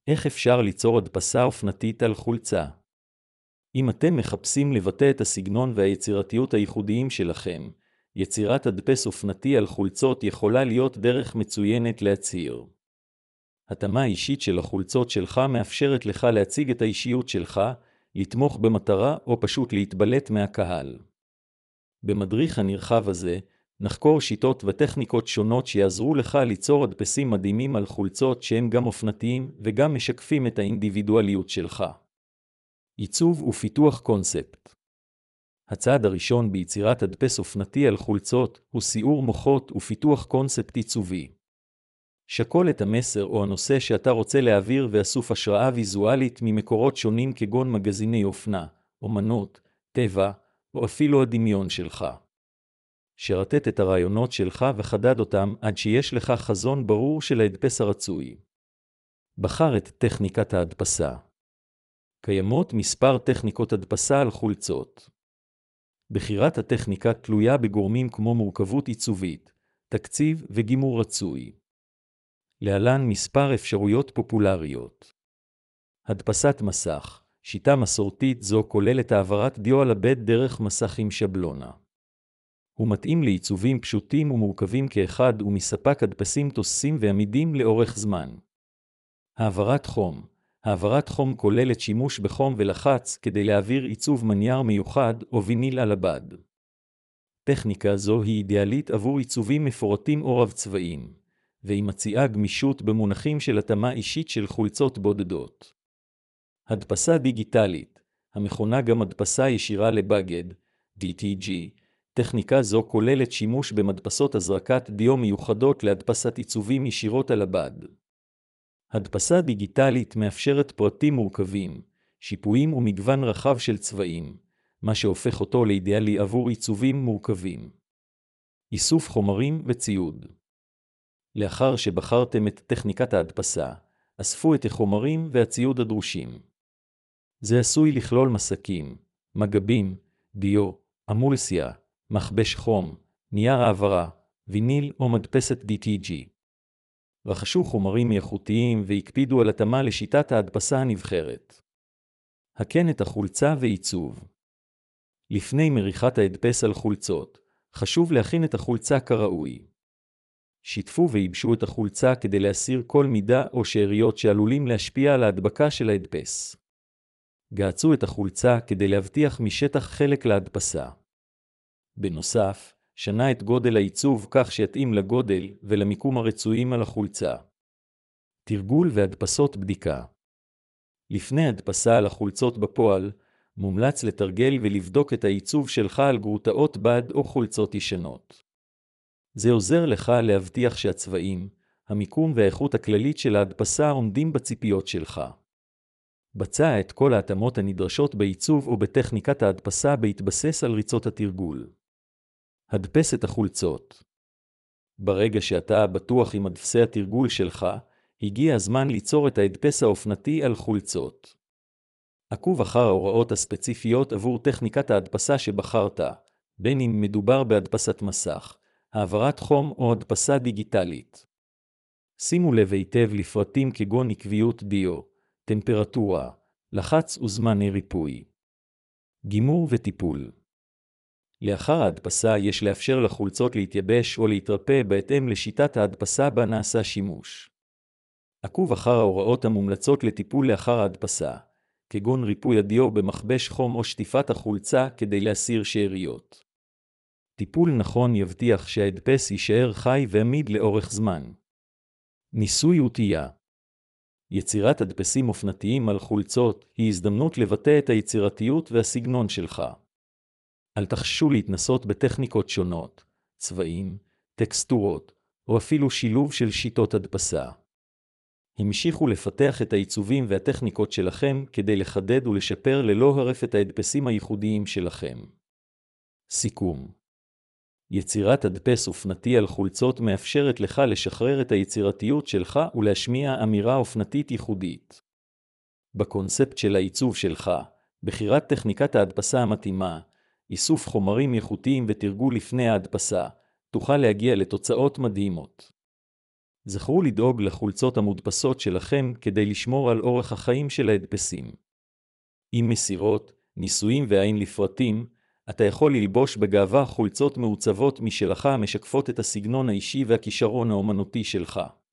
איך אפשר ליצור הדפסה אופנתית על חולצה? אם אתם מחפשים לבטא את הסגנון והיצירתיות הייחודיים שלכם, יצירת הדפס אופנתי על חולצות יכולה להיות דרך מצוינת להצהיר. התאמה אישית של החולצות שלך מאפשרת לך להציג את האישיות שלך, לתמוך במטרה או פשוט להתבלט מהקהל. במדריך הנרחב הזה, נחקור שיטות וטכניקות שונות שיעזרו לך ליצור הדפסים מדהימים על חולצות שהם גם אופנתיים וגם משקפים את האינדיבידואליות שלך. עיצוב ופיתוח קונספט. הצעד הראשון ביצירת הדפס אופנתי על חולצות הוא סיעור מוחות ופיתוח קונספט עיצובי. שקול את המסר או הנושא שאתה רוצה להעביר ואסוף השראה ויזואלית ממקורות שונים כגון מגזיני אופנה, אומנות, טבע או אפילו הדמיון שלך. שרטט את הרעיונות שלך וחדד אותם עד שיש לך חזון ברור של ההדפס הרצוי. בחר את טכניקת ההדפסה. קיימות מספר טכניקות הדפסה על חולצות. בחירת הטכניקה תלויה בגורמים כמו מורכבות עיצובית, תקציב וגימור רצוי. להלן מספר אפשרויות פופולריות. הדפסת מסך. שיטה מסורתית זו כוללת העברת דיו על הבד דרך מסך עם שבלונה. הוא מתאים לעיצובים פשוטים ומורכבים כאחד ומספק הדפסים תוססים ועמידים לאורך זמן. העברת חום. העברת חום כוללת שימוש בחום ולחץ כדי להעביר עיצוב מנייר מיוחד או ויניל על הבד. טכניקה זו היא אידיאלית עבור עיצובים מפורטים או רב צבעים, והיא מציעה גמישות במונחים של התאמה אישית של חולצות בודדות. הדפסה דיגיטלית, המכונה גם הדפסה ישירה לבגד, DTG, טכניקה זו כוללת שימוש במדפסות הזרקת דיו מיוחדות להדפסת עיצובים ישירות על הבד. הדפסה דיגיטלית מאפשרת פרטים מורכבים, שיפועים ומגוון רחב של צבעים, מה שהופך אותו לאידיאלי עבור עיצובים מורכבים. איסוף חומרים וציוד. לאחר שבחרתם את טכניקת ההדפסה, אספו את החומרים והציוד הדרושים. זה עשוי לכלול מסקים, מגבים, דיו, אמולסיה, מכבש חום, נייר העברה, ויניל או מדפסת DTG. רכשו חומרים איכותיים והקפידו על התאמה לשיטת ההדפסה הנבחרת. הקן את החולצה ועיצוב. לפני מריחת ההדפס על חולצות, חשוב להכין את החולצה כראוי. שיתפו וייבשו את החולצה כדי להסיר כל מידה או שאריות שעלולים להשפיע על ההדבקה של ההדפס. געצו את החולצה כדי להבטיח משטח חלק להדפסה. בנוסף, שנה את גודל העיצוב כך שיתאים לגודל ולמיקום הרצויים על החולצה. תרגול והדפסות בדיקה. לפני הדפסה על החולצות בפועל, מומלץ לתרגל ולבדוק את העיצוב שלך על גרוטאות בד או חולצות ישנות. זה עוזר לך להבטיח שהצבעים, המיקום והאיכות הכללית של ההדפסה עומדים בציפיות שלך. בצע את כל ההתאמות הנדרשות בעיצוב או בטכניקת ההדפסה בהתבסס על ריצות התרגול. הדפס את החולצות. ברגע שאתה בטוח עם הדפסי התרגול שלך, הגיע הזמן ליצור את ההדפס האופנתי על חולצות. עקוב אחר ההוראות הספציפיות עבור טכניקת ההדפסה שבחרת, בין אם מדובר בהדפסת מסך, העברת חום או הדפסה דיגיטלית. שימו לב היטב לפרטים כגון עקביות דיו, טמפרטורה, לחץ וזמני ריפוי. גימור וטיפול. לאחר ההדפסה יש לאפשר לחולצות להתייבש או להתרפא בהתאם לשיטת ההדפסה בה נעשה שימוש. עקוב אחר ההוראות המומלצות לטיפול לאחר ההדפסה, כגון ריפוי הדיו במכבש חום או שטיפת החולצה כדי להסיר שאריות. טיפול נכון יבטיח שההדפס יישאר חי ועמיד לאורך זמן. ניסוי וטעייה. יצירת הדפסים אופנתיים על חולצות היא הזדמנות לבטא את היצירתיות והסגנון שלך. אל תחששו להתנסות בטכניקות שונות, צבעים, טקסטורות, או אפילו שילוב של שיטות הדפסה. המשיכו לפתח את העיצובים והטכניקות שלכם כדי לחדד ולשפר ללא הרף את ההדפסים הייחודיים שלכם. סיכום. יצירת הדפס אופנתי על חולצות מאפשרת לך לשחרר את היצירתיות שלך ולהשמיע אמירה אופנתית ייחודית. בקונספט של העיצוב שלך, בחירת טכניקת ההדפסה המתאימה, איסוף חומרים איכותיים ותרגול לפני ההדפסה, תוכל להגיע לתוצאות מדהימות. זכרו לדאוג לחולצות המודפסות שלכם כדי לשמור על אורח החיים של ההדפסים. עם מסירות, ניסויים ועין לפרטים, אתה יכול ללבוש בגאווה חולצות מעוצבות משלך המשקפות את הסגנון האישי והכישרון האומנותי שלך.